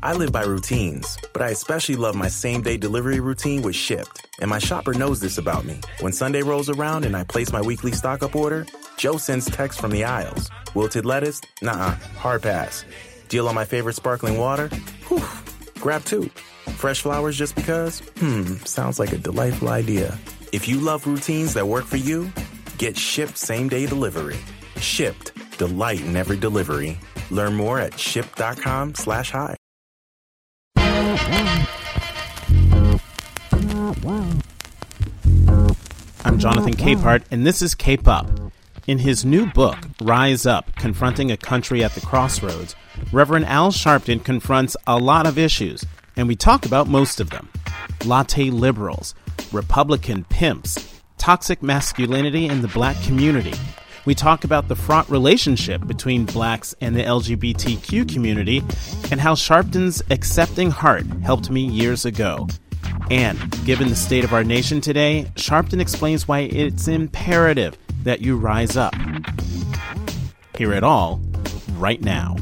I live by routines, but I especially love my same-day delivery routine with Shipt. And my shopper knows this about me. When Sunday rolls around and I place my weekly stock-up order, Joe sends texts from the aisles. Wilted lettuce? Nuh-uh, hard pass. Deal on my favorite sparkling water? Whew, grab two. Fresh flowers just because? Sounds like a delightful idea. If you love routines that work for you, get Shipt same-day delivery. Shipt, delight in every delivery. Learn more at shipt.com/hi. I'm Jonathan Capehart, and this is Cape Up. In his new book, Rise Up, Confronting a Country at the Crossroads, Reverend Al Sharpton confronts a lot of issues, and we talk about most of them. Latte liberals, Republican pimps, toxic masculinity in the black community. We talk about the fraught relationship between blacks and the LGBTQ community and how Sharpton's accepting heart helped me years ago. And given the state of our nation today, Sharpton explains why it's imperative that you rise up. Hear it all right now.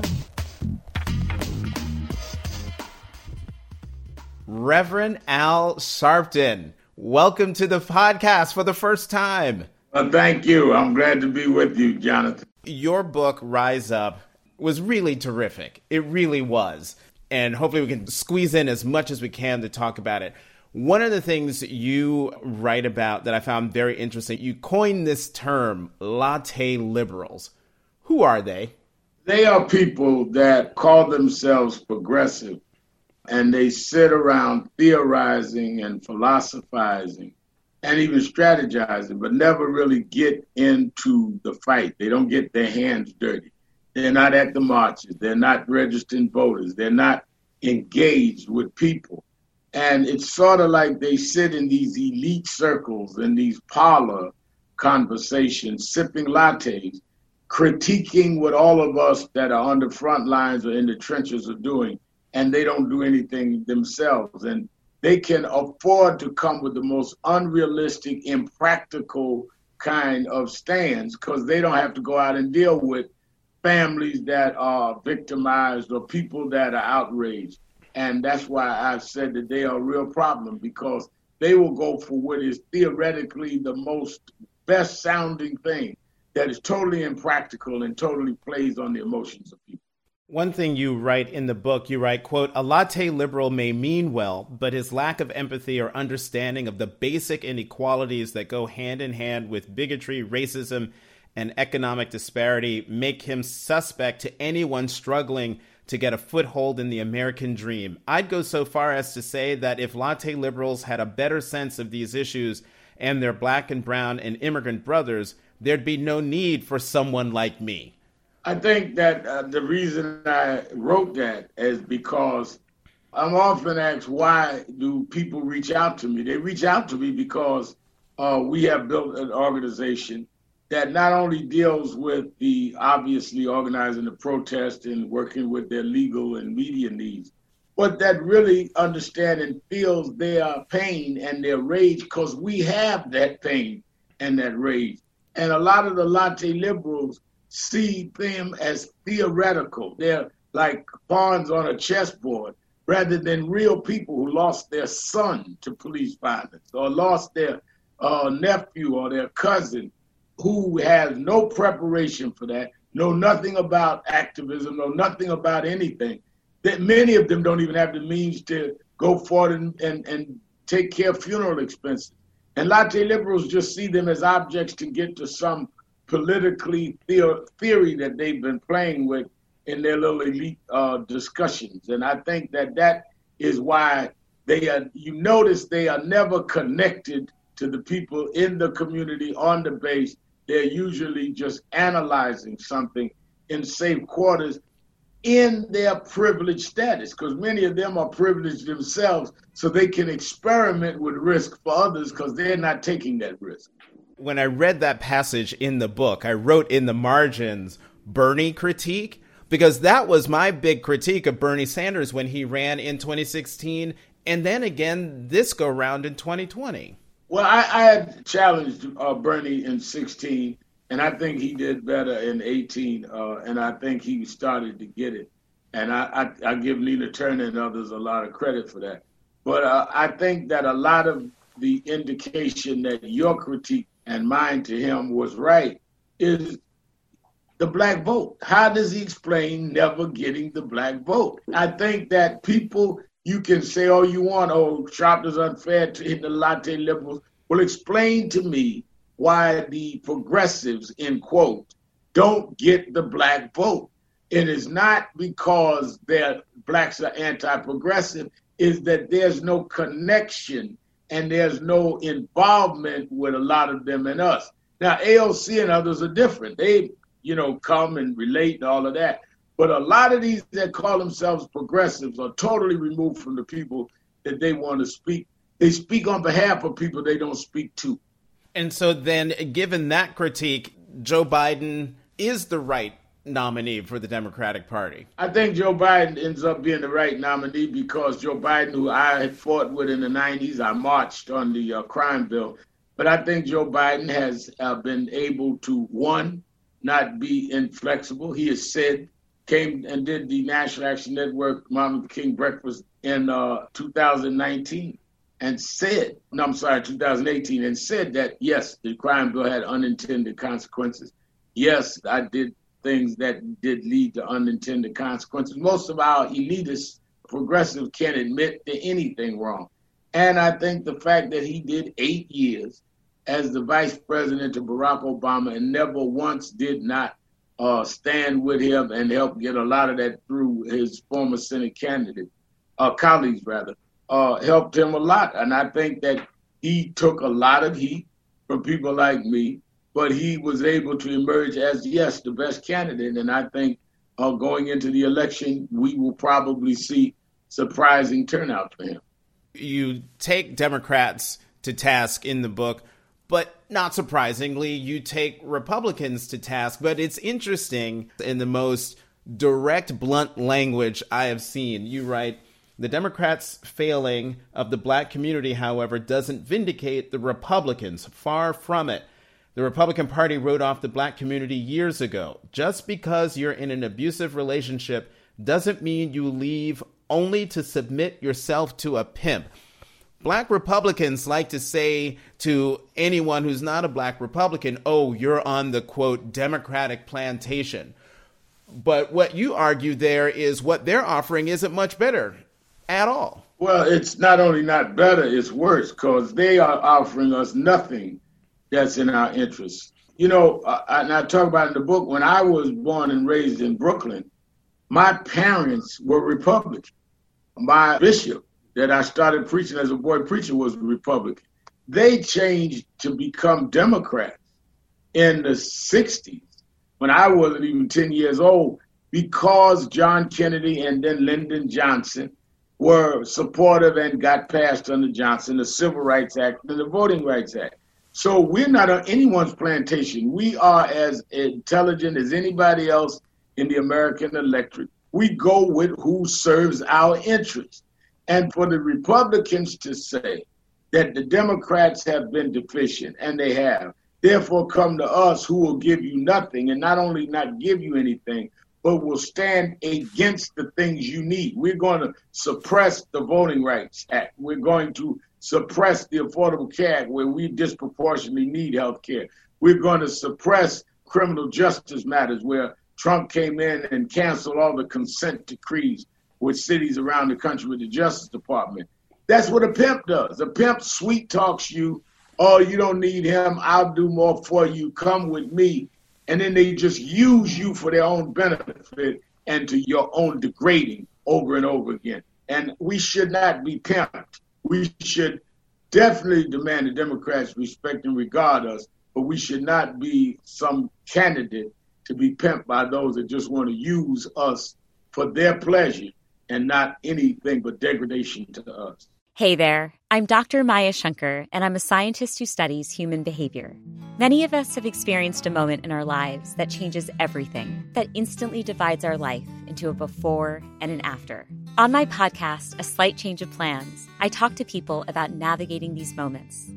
Reverend Al Sharpton, welcome to the podcast for the first time. Well, thank you. I'm glad to be with you, Jonathan. Your book, Rise Up, was really terrific. It really was. And hopefully we can squeeze in as much as we can to talk about it. One of the things you write about that I found very interesting, you coined this term, latte liberals. Who are they? They are people that call themselves progressive, and they sit around theorizing and philosophizing and even strategizing, but never really get into the fight. They don't get their hands dirty. They're not at the marches. They're not registered voters. They're not engaged with people. And it's sort of like they sit in these elite circles and these parlor conversations, sipping lattes, critiquing what all of us that are on the front lines or in the trenches are doing, and they don't do anything themselves. And they can afford to come with the most unrealistic, impractical kind of stands because they don't have to go out and deal with families that are victimized or people that are outraged. And that's why I've said that they are a real problem, because they will go for what is theoretically the most best sounding thing that is totally impractical and totally plays on the emotions of people. One thing you write in the book, you write, quote, "A latte liberal may mean well, but his lack of empathy or understanding of the basic inequalities that go hand in hand with bigotry, racism, and economic disparity make him suspect to anyone struggling to get a foothold in the American dream. I'd go so far as to say that if latte liberals had a better sense of these issues and their black and brown and immigrant brothers, there'd be no need for someone like me." I think that the reason I wrote that is because I'm often asked, why do people reach out to me? They reach out to me because we have built an organization that not only deals with the obviously organizing the protest and working with their legal and media needs, but that really understand and feels their pain and their rage, because we have that pain and that rage. And a lot of the latte liberals see them as theoretical. They're like pawns on a chessboard rather than real people who lost their son to police violence or lost their nephew or their cousin, who has no preparation for that, know nothing about activism, know nothing about anything. That many of them don't even have the means to go forward and take care of funeral expenses. And latte liberals just see them as objects to get to some politically theory that they've been playing with in their little elite discussions. And I think that is why you notice they are never connected to the people in the community on the base. They're usually just analyzing something in safe quarters in their privileged status, because many of them are privileged themselves, so they can experiment with risk for others because they're not taking that risk. When I read that passage in the book, I wrote in the margins, Bernie critique, because that was my big critique of Bernie Sanders when he ran in 2016, and then again this go round in 2020. Well, I had challenged Bernie in 16, and I think he did better in 18, and I think he started to get it. And I give Nina Turner and others a lot of credit for that. But I think that a lot of the indication that your critique and mine to him was right is the black vote. How does he explain never getting the black vote? I think that people, you can say all you want, oh, Sharp is unfair to hit the latte liberals. Well, explain to me why the progressives, in quote, don't get the black vote. It is not because blacks are anti-progressive, is that there's no connection and there's no involvement with a lot of them and us. Now, AOC and others are different. They, come and relate and all of that. But a lot of these that call themselves progressives are totally removed from the people that they want to speak. They speak on behalf of people they don't speak to. And so then, given that critique, Joe Biden is the right nominee for the Democratic Party. I think Joe Biden ends up being the right nominee because Joe Biden, who I had fought with in the 90s, I marched on the crime bill. But I think Joe Biden has been able to, one, not be inflexible. He has said, came and did the National Action Network Martin Luther King breakfast in 2019 and said, 2018, and said that, yes, the crime bill had unintended consequences. Yes, I did things that did lead to unintended consequences. Most of our elitists, progressives, can't admit to anything wrong. And I think the fact that he did 8 years as the vice president of Barack Obama and never once did not stand with him and help get a lot of that through his former Senate colleagues, helped him a lot. And I think that he took a lot of heat from people like me, but he was able to emerge as, yes, the best candidate. And I think going into the election, we will probably see surprising turnout for him. You take Democrats to task in the book, but not surprisingly, you take Republicans to task. But it's interesting, in the most direct, blunt language I have seen, you write, the Democrats' failing of the black community, however, doesn't vindicate the Republicans. Far from it. The Republican Party wrote off the black community years ago. Just because you're in an abusive relationship doesn't mean you leave only to submit yourself to a pimp. Black Republicans like to say to anyone who's not a black Republican, oh, you're on the, quote, Democratic plantation. But what you argue there is what they're offering isn't much better at all. Well, it's not only not better, it's worse, because they are offering us nothing that's in our interest. And I talk about in the book, when I was born and raised in Brooklyn, my parents were Republican. My bishop that I started preaching as a boy preacher was Republican. They changed to become Democrats in the 60s when I wasn't even 10 years old because John Kennedy and then Lyndon Johnson were supportive and got passed under Johnson, the Civil Rights Act and the Voting Rights Act. So we're not on anyone's plantation. We are as intelligent as anybody else in the American electorate. We go with who serves our interests. And for the Republicans to say that the Democrats have been deficient, and they have, therefore come to us who will give you nothing, and not only not give you anything, but will stand against the things you need. We're going to suppress the Voting Rights Act. We're going to suppress the Affordable Care Act where we disproportionately need health care. We're going to suppress criminal justice matters where Trump came in and canceled all the consent decrees with cities around the country with the Justice Department. That's what a pimp does. A pimp sweet talks you, oh, you don't need him, I'll do more for you, come with me. And then they just use you for their own benefit and to your own degrading over and over again. And we should not be pimped. We should definitely demand the Democrats respect and regard us, but we should not be some candidate to be pimped by those that just want to use us for their pleasure and not anything but degradation to us. Hey there, I'm Dr. Maya Shankar, and I'm a scientist who studies human behavior. Many of us have experienced a moment in our lives that changes everything, that instantly divides our life into a before and an after. On my podcast, A Slight Change of Plans, I talk to people about navigating these moments,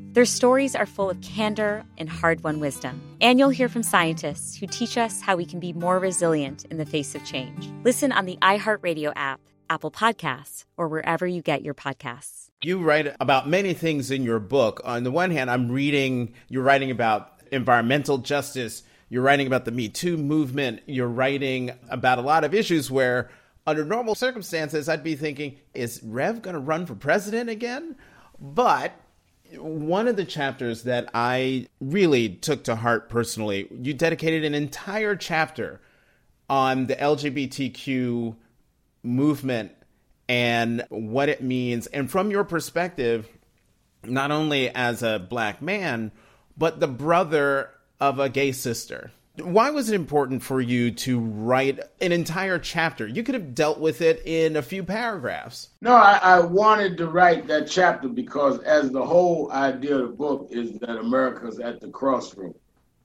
Their stories are full of candor and hard-won wisdom. And you'll hear from scientists who teach us how we can be more resilient in the face of change. Listen on the iHeartRadio app, Apple Podcasts, or wherever you get your podcasts. You write about many things in your book. On the one hand, you're writing about environmental justice. You're writing about the Me Too movement. You're writing about a lot of issues where, under normal circumstances, I'd be thinking, is Rev going to run for president again? But one of the chapters that I really took to heart personally, you dedicated an entire chapter on the LGBTQ movement and what it means. And from your perspective, not only as a Black man, but the brother of a gay sister. Why was it important for you to write an entire chapter? You could have dealt with it in a few paragraphs. No, I wanted to write that chapter because as the whole idea of the book is that America's at the crossroads.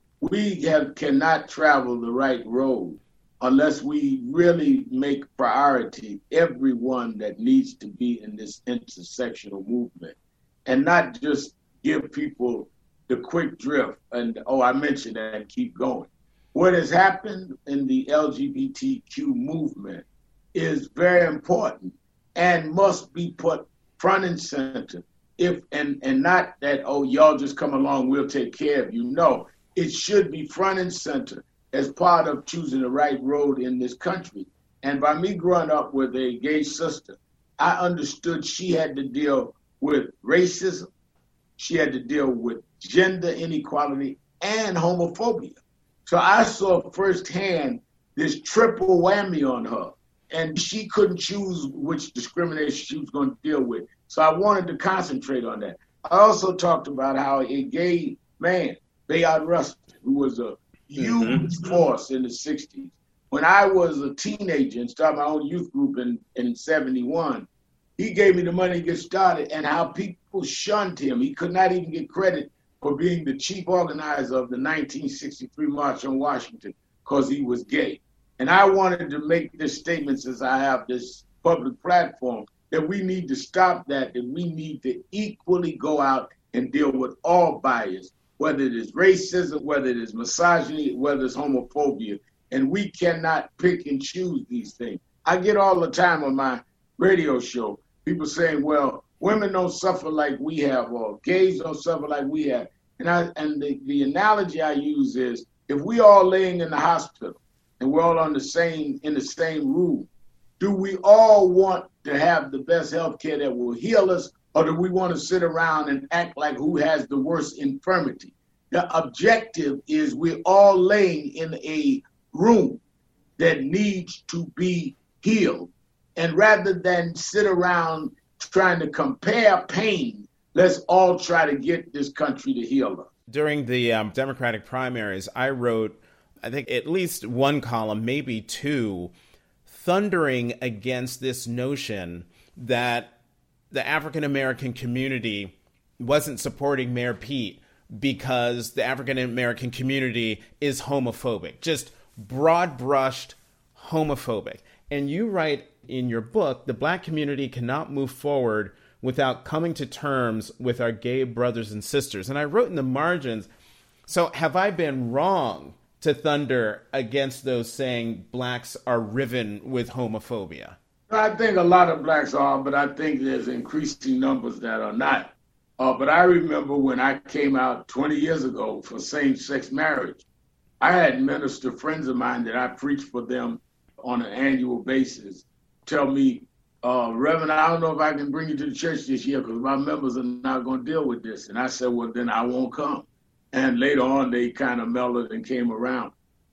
We cannot travel the right road unless we really make priority everyone that needs to be in this intersectional movement and not just give people the quick drift and, I mentioned that, and keep going. What has happened in the LGBTQ movement is very important and must be put front and center. And not that, y'all just come along, we'll take care of you. No, it should be front and center as part of choosing the right road in this country. And by me growing up with a gay sister, I understood she had to deal with racism, she had to deal with gender inequality and homophobia. So I saw firsthand this triple whammy on her, and she couldn't choose which discrimination she was going to deal with. So I wanted to concentrate on that. I also talked about how a gay man, Bayard Rustin, who was a huge force in the 60s, when I was a teenager and started my own youth group in 71, he gave me the money to get started, and how people shunned him. He could not even get credit for being the chief organizer of the 1963 March on Washington because he was gay. And I wanted to make this statement, since I have this public platform, that we need to stop that we need to equally go out and deal with all bias, whether it is racism, whether it is misogyny, whether it's homophobia. And we cannot pick and choose these things. I get all the time on my radio show people saying, well, women don't suffer like we have, or gays don't suffer like we have. And the analogy I use is, if we all laying in the hospital and we're all in the same room, do we all want to have the best health care that will heal us, or do we want to sit around and act like who has the worst infirmity? The objective is we're all laying in a room that needs to be healed. And rather than sit around trying to compare pain, let's all try to get this country to heal us. During the Democratic primaries, I wrote, I think, at least one column, maybe two, thundering against this notion that the African-American community wasn't supporting Mayor Pete because the African-American community is homophobic, just broad-brushed homophobic. And you write in your book, the Black community cannot move forward without coming to terms with our gay brothers and sisters. And I wrote in the margins, so have I been wrong to thunder against those saying Blacks are riven with homophobia? I think a lot of Blacks are, but I think there's increasing numbers that are not. But I remember when I came out 20 years ago for same-sex marriage, I had minister friends of mine that I preached for them on an annual basis tell me, Reverend, I don't know if I can bring you to the church this year because my members are not going to deal with this. And I said, well, then I won't come. And later on, they kind of mellowed and came around.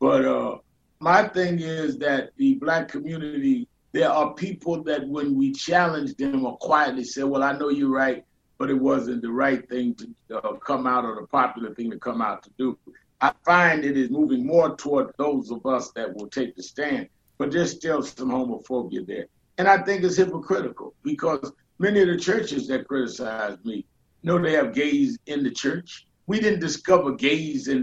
But my thing is that the Black community, there are people that when we challenge them or quietly say, well, I know you're right, but it wasn't the right thing to come out or the popular thing to come out to do. I find it is moving more toward those of us that will take the stand, but there's still some homophobia there. And I think it's hypocritical because many of the churches that criticize me know they have gays in the church. We didn't discover gays in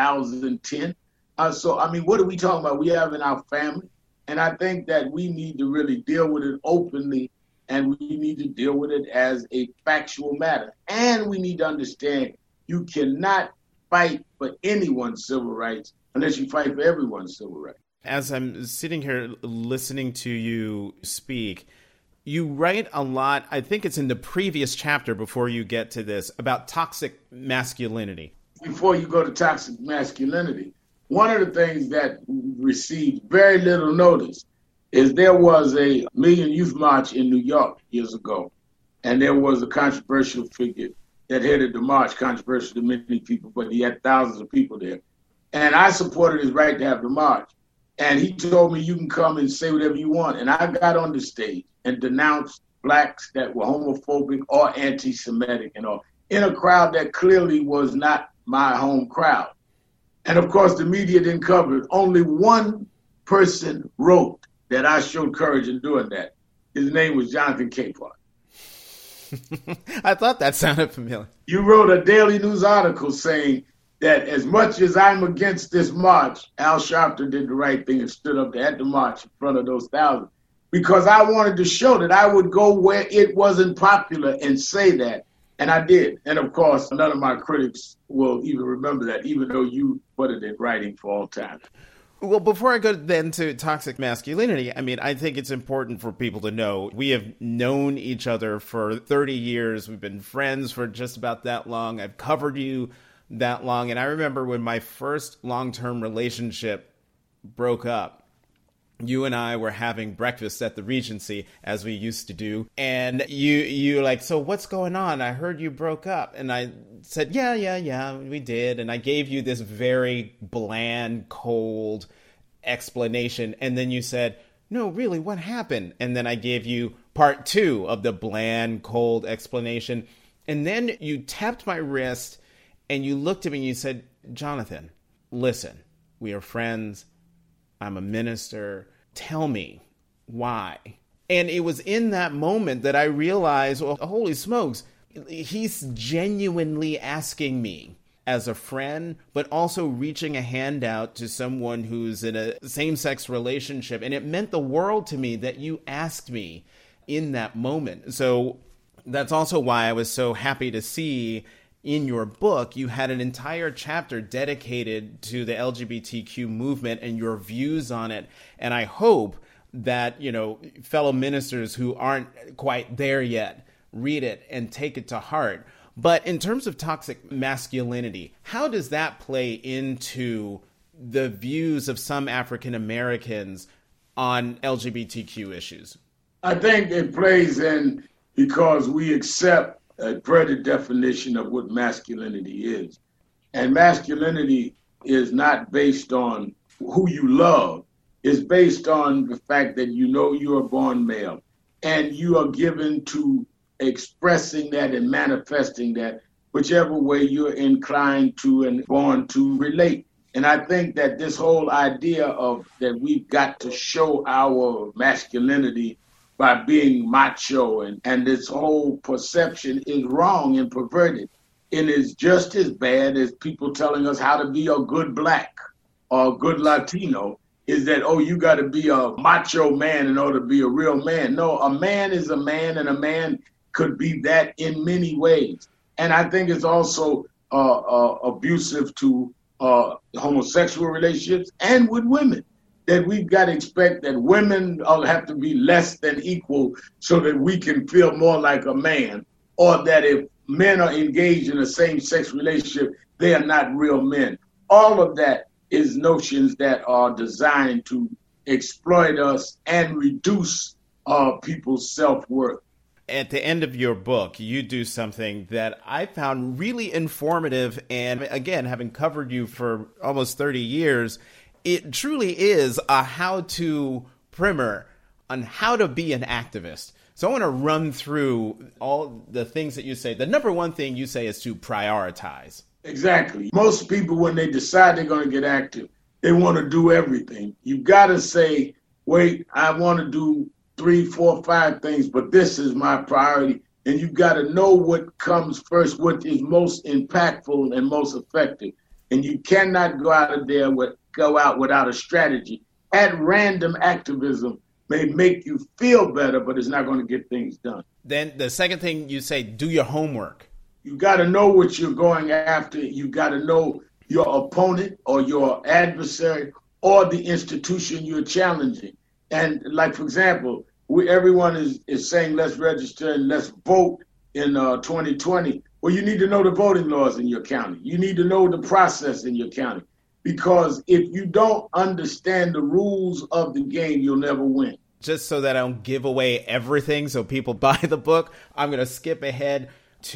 2010. So, I mean, what are we talking about? We have in our family. And I think that we need to really deal with it openly and we need to deal with it as a factual matter. And we need to understand you cannot fight for anyone's civil rights unless you fight for everyone's civil rights. As I'm sitting here listening to you speak, you write a lot, I think it's in the previous chapter before you get to this, about toxic masculinity. Before you go to toxic masculinity, one of the things that received very little notice is there was a Million Youth March in New York years ago, and there was a controversial figure that headed the march, controversial to many people, but he had thousands of people there. And I supported his right to have the march. And he told me, you can come and say whatever you want. And I got on the stage and denounced blacks that were homophobic or anti-Semitic and all, in a crowd that clearly was not my home crowd. And of course, the media didn't cover it. Only one person wrote that I showed courage in doing that. His name was Jonathan Capehart. I thought that sounded familiar. You wrote a Daily News article saying that as much as I'm against this march, Al Sharpton did the right thing and stood up at the march in front of those thousands, because I wanted to show that I would go where it wasn't popular and say that. And I did. And of course, none of my critics will even remember that, even though you put it in writing for all time. Well, before I go then to toxic masculinity, I mean, I think it's important for people to know we have known each other for 30 years. We've been friends for just about that long. I've covered you that long. And I remember when my first long-term relationship broke up, you and I were having breakfast at the Regency, as we used to do. And you like, so what's going on? I heard you broke up. And I said, yeah, we did. And I gave you this very bland, cold explanation. And then you said, no, really, what happened? And then I gave you part 2 of the bland, cold explanation. And then you tapped my wrist and you looked at me and you said, Jonathan, listen, we are friends. I'm a minister. Tell me why. And it was in that moment that I realized, well, holy smokes, he's genuinely asking me as a friend, but also reaching a hand out to someone who's in a same-sex relationship. And it meant the world to me that you asked me in that moment. So that's also why I was so happy to see in your book, you had an entire chapter dedicated to the LGBTQ movement and your views on it. And I hope that, fellow ministers who aren't quite there yet read it and take it to heart. But in terms of toxic masculinity, how does that play into the views of some African Americans on LGBTQ issues? I think it plays in because we accept a further definition of what masculinity is. And masculinity is not based on who you love. It's based on the fact that you are born male and you are given to expressing that and manifesting that whichever way you're inclined to and born to relate. And I think that this whole idea of that we've got to show our masculinity by being macho and this whole perception is wrong and perverted. And is just as bad as people telling us how to be a good black or a good Latino, is that, you got to be a macho man in order to be a real man. No, a man is a man, and a man could be that in many ways. And I think it's also abusive to homosexual relationships and with women, that we've got to expect that women have to be less than equal so that we can feel more like a man, or that if men are engaged in a same-sex relationship, they are not real men. All of that is notions that are designed to exploit us and reduce people's self-worth. At the end of your book, you do something that I found really informative. And again, having covered you for almost 30 years, it truly is a how-to primer on how to be an activist. So I want to run through all the things that you say. The number one thing you say is to prioritize. Exactly. Most people, when they decide they're going to get active, they want to do everything. You've got to say, wait, I want to do 3, 4, 5 things, but this is my priority. And you've got to know what comes first, what is most impactful and most effective. And you cannot go out without a strategy. At random activism may make you feel better, but it's not going to get things done. Then the second thing you say, do your homework. You got to know what you're going after. You got to know your opponent or your adversary or the institution you're challenging. And like, for example, everyone is saying let's register and let's vote in 2020. Well, you need to know the voting laws in your county. You need to know the process in your county. Because if you don't understand the rules of the game, you'll never win. Just so that I don't give away everything so people buy the book, I'm going to skip ahead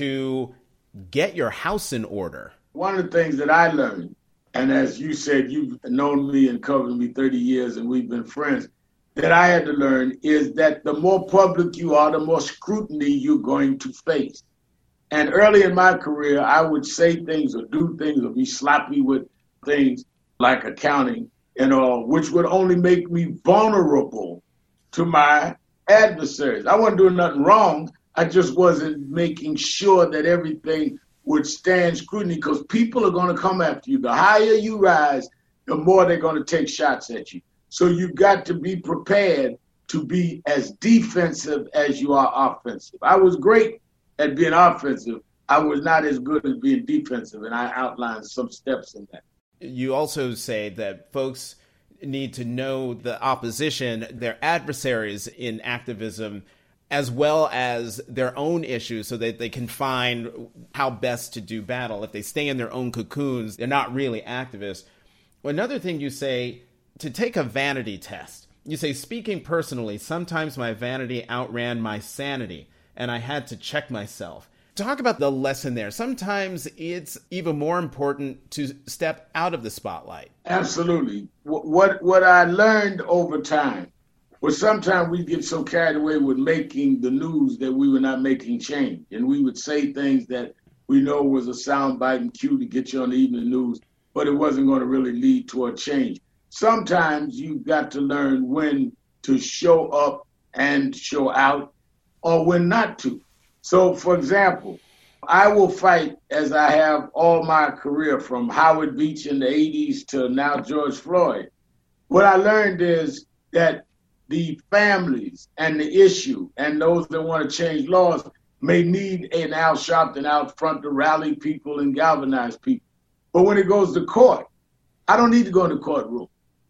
to get your house in order. One of the things that I learned, and as you said, you've known me and covered me 30 years and we've been friends, that I had to learn is that the more public you are, the more scrutiny you're going to face. And early in my career, I would say things or do things or be sloppy with things like accounting and all, which would only make me vulnerable to my adversaries. I wasn't doing nothing wrong. I just wasn't making sure that everything would stand scrutiny because people are going to come after you. The higher you rise, the more they're going to take shots at you. So you've got to be prepared to be as defensive as you are offensive. I was great at being offensive. I was not as good at being defensive, and I outlined some steps in that. You also say that folks need to know the opposition, their adversaries in activism, as well as their own issues so that they can find how best to do battle. If they stay in their own cocoons, they're not really activists. Another thing you say, to take a vanity test. You say, speaking personally, sometimes my vanity outran my sanity, and I had to check myself. Talk about the lesson there. Sometimes it's even more important to step out of the spotlight. Absolutely. What I learned over time was sometimes we get so carried away with making the news that we were not making change. And we would say things that we know was a soundbite and cue to get you on the evening news, but it wasn't going to really lead to a change. Sometimes you've got to learn when to show up and show out or when not to. So, for example, I will fight as I have all my career from Howard Beach in the 80s to now George Floyd. What I learned is that the families and the issue and those that want to change laws may need an Al Sharpton out front to rally people and galvanize people. But when it goes to court, I don't need to go in the courtroom.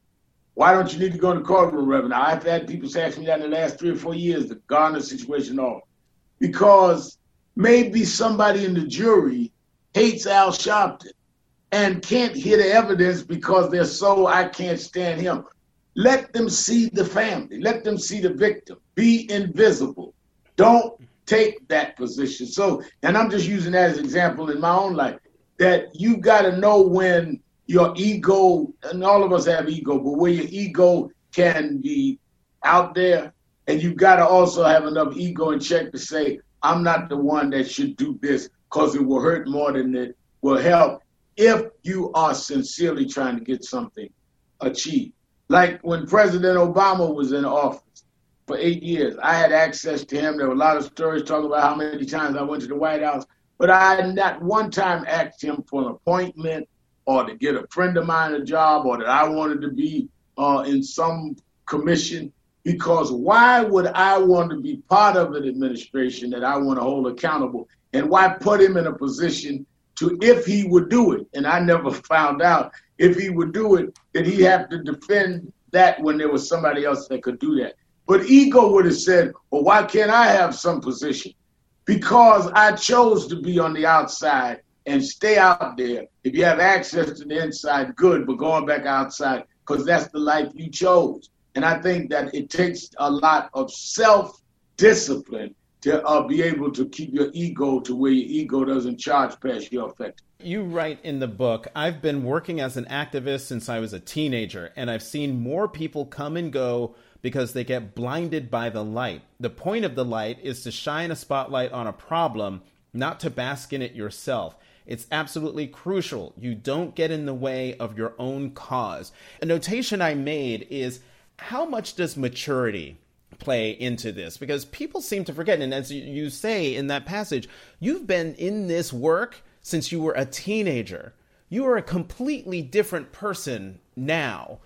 Why don't you need to go in the courtroom, Reverend? I've had people ask me that in the last 3 or 4 years, the Garner situation, all. Because maybe somebody in the jury hates Al Sharpton and can't hear the evidence because they're so, I can't stand him. Let them see the family. Let them see the victim. Be invisible. Don't take that position. So, and I'm just using that as an example in my own life, that you got to know when your ego, and all of us have ego, but where your ego can be out there, and you've got to also have enough ego in check to say, I'm not the one that should do this because it will hurt more than it will help if you are sincerely trying to get something achieved. Like when President Obama was in office for 8 years, I had access to him. There were a lot of stories talking about how many times I went to the White House, but I had not one time asked him for an appointment or to get a friend of mine a job or that I wanted to be in some commission. Because why would I want to be part of an administration that I want to hold accountable? And why put him in a position to, if he would do it, and I never found out, if he would do it, that he'd have to defend that when there was somebody else that could do that. But ego would have said, well, why can't I have some position? Because I chose to be on the outside and stay out there. If you have access to the inside, good, but going back outside, because that's the life you chose. And I think that it takes a lot of self-discipline to be able to keep your ego to where your ego doesn't charge past your effect. You write in the book, I've been working as an activist since I was a teenager, and I've seen more people come and go because they get blinded by the light. The point of the light is to shine a spotlight on a problem, not to bask in it yourself. It's absolutely crucial you don't get in the way of your own cause. A notation I made is, how much does maturity play into this? Because people seem to forget, and as you say in that passage, you've been in this work since you were a teenager. You are a completely different person now.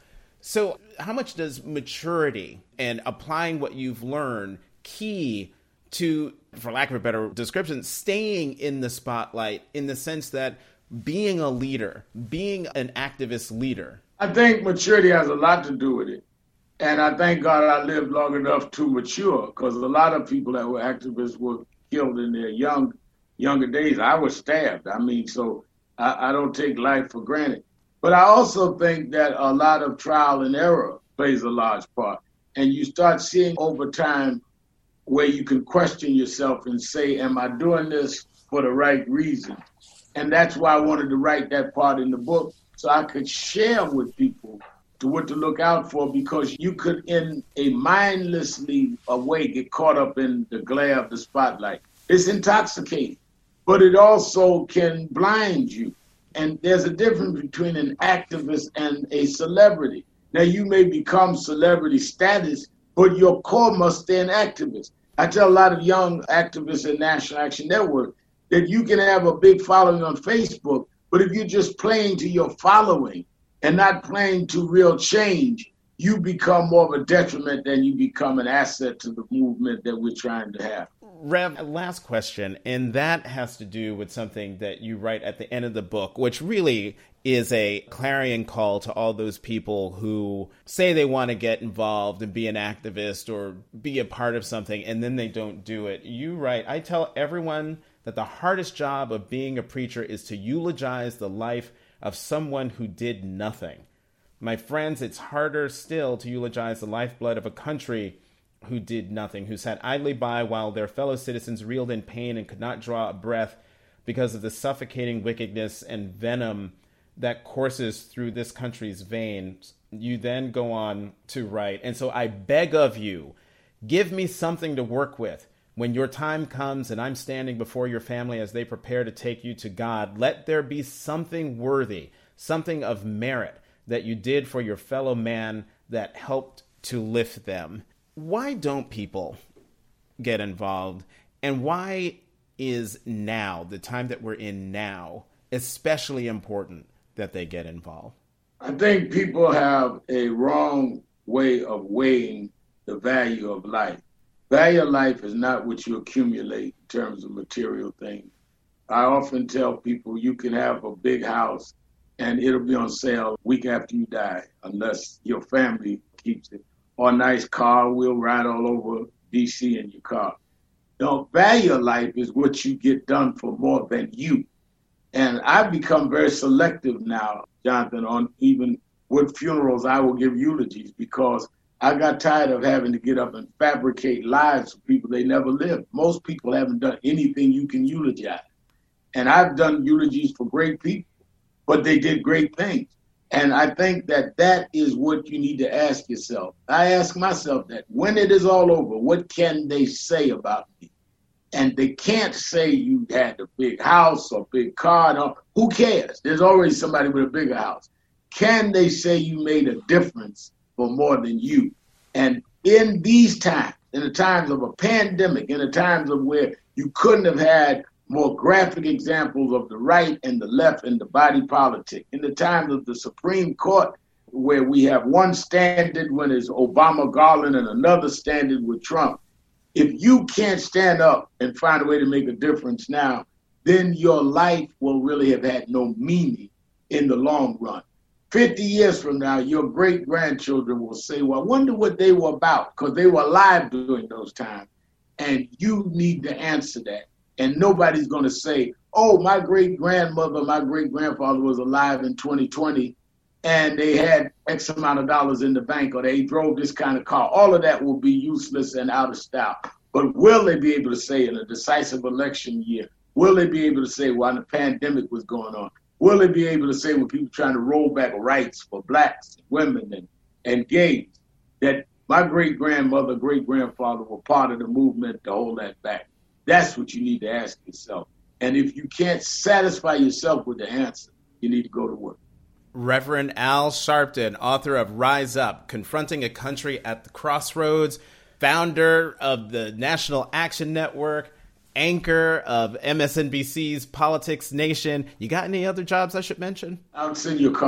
So how much does maturity and applying what you've learned key to, for lack of a better description, staying in the spotlight in the sense that being a leader, being an activist leader? I think maturity has a lot to do with it. And I thank God I lived long enough to mature, because a lot of people that were activists were killed in their younger days. I was stabbed. So I don't take life for granted. But I also think that a lot of trial and error plays a large part. And you start seeing over time where you can question yourself and say, am I doing this for the right reason? And that's why I wanted to write that part in the book, so I could share with people what to look out for, because you could, in a mindlessly way, get caught up in the glare of the spotlight. It's intoxicating, but it also can blind you. And there's a difference between an activist and a celebrity. Now, you may become celebrity status, but your core must stay an activist. I tell a lot of young activists in National Action Network that you can have a big following on Facebook, but if you're just playing to your following and not playing to real change, you become more of a detriment than you become an asset to the movement that we're trying to have. Rev, last question, and that has to do with something that you write at the end of the book, which really is a clarion call to all those people who say they want to get involved and be an activist or be a part of something, and then they don't do it. You write, I tell everyone that the hardest job of being a preacher is to eulogize the life of someone who did nothing. My friends, it's harder still to eulogize the lifeblood of a country who did nothing, who sat idly by while their fellow citizens reeled in pain and could not draw a breath because of the suffocating wickedness and venom that courses through this country's veins. You then go on to write, and so I beg of you, give me something to work with. When your time comes and I'm standing before your family as they prepare to take you to God, let there be something worthy, something of merit that you did for your fellow man that helped to lift them. Why don't people get involved? And why is now, the time that we're in now, especially important that they get involved? I think people have a wrong way of weighing the value of life. Value of life is not what you accumulate in terms of material things. I often tell people you can have a big house and it'll be on sale a week after you die, unless your family keeps it. Or a nice car, we'll ride all over D.C. in your car. The value of life is what you get done for more than you. And I've become very selective now, Jonathan, on even what funerals I will give eulogies, because I got tired of having to get up and fabricate lives of people they never lived. Most people haven't done anything you can eulogize. And I've done eulogies for great people, but they did great things. And I think that that is what you need to ask yourself. I ask myself that when it is all over, what can they say about me? And they can't say you had a big house or big car. No, who cares? There's always somebody with a bigger house. Can they say you made a difference for more than you? And in these times, in the times of a pandemic, in the times of where you couldn't have had more graphic examples of the right and the left and the body politic, in the times of the Supreme Court, where we have one standard when it's Obama, Garland, and another standard with Trump. If you can't stand up and find a way to make a difference now, then your life will really have had no meaning in the long run. 50 years from now, your great-grandchildren will say, well, I wonder what they were about, because they were alive during those times. And you need to answer that. And nobody's going to say, oh, my great-grandmother, my great-grandfather was alive in 2020, and they had X amount of dollars in the bank, or they drove this kind of car. All of that will be useless and out of style. But will they be able to say in a decisive election year, will they be able to say while the pandemic was going on, will they be able to say when people trying to roll back rights for blacks, women, and gays, that my great-grandmother, great-grandfather were part of the movement to hold that back? That's what you need to ask yourself. And if you can't satisfy yourself with the answer, you need to go to work. Reverend Al Sharpton, author of Rise Up, Confronting a Country at the Crossroads, founder of the National Action Network, anchor of MSNBC's Politics Nation. You got any other jobs I should mention? I'll send you a card.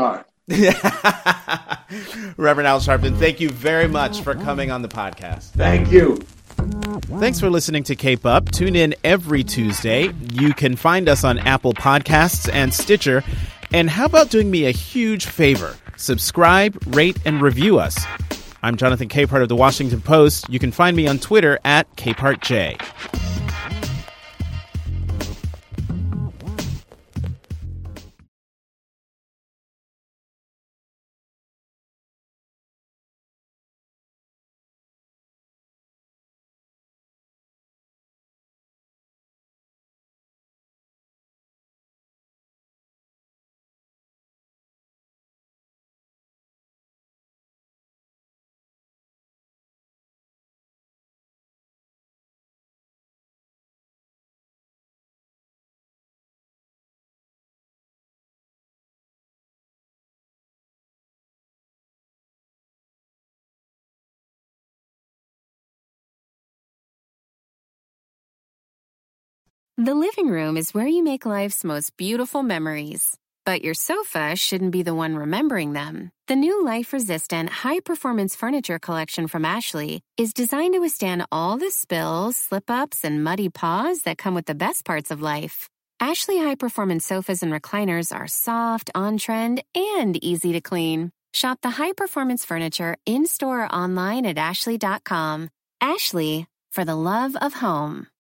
Reverend Al Sharpton, thank you very much for coming on the podcast. Thank you. Thanks for listening to Cape Up. Tune in every Tuesday. You can find us on Apple Podcasts and Stitcher. And how about doing me a huge favor? Subscribe, rate, and review us. I'm Jonathan Capehart of The Washington Post. You can find me on Twitter at CapehartJ. The living room is where you make life's most beautiful memories. But your sofa shouldn't be the one remembering them. The new life-resistant, high-performance furniture collection from Ashley is designed to withstand all the spills, slip-ups, and muddy paws that come with the best parts of life. Ashley high-performance sofas and recliners are soft, on-trend, and easy to clean. Shop the high-performance furniture in-store or online at ashley.com. Ashley, for the love of home.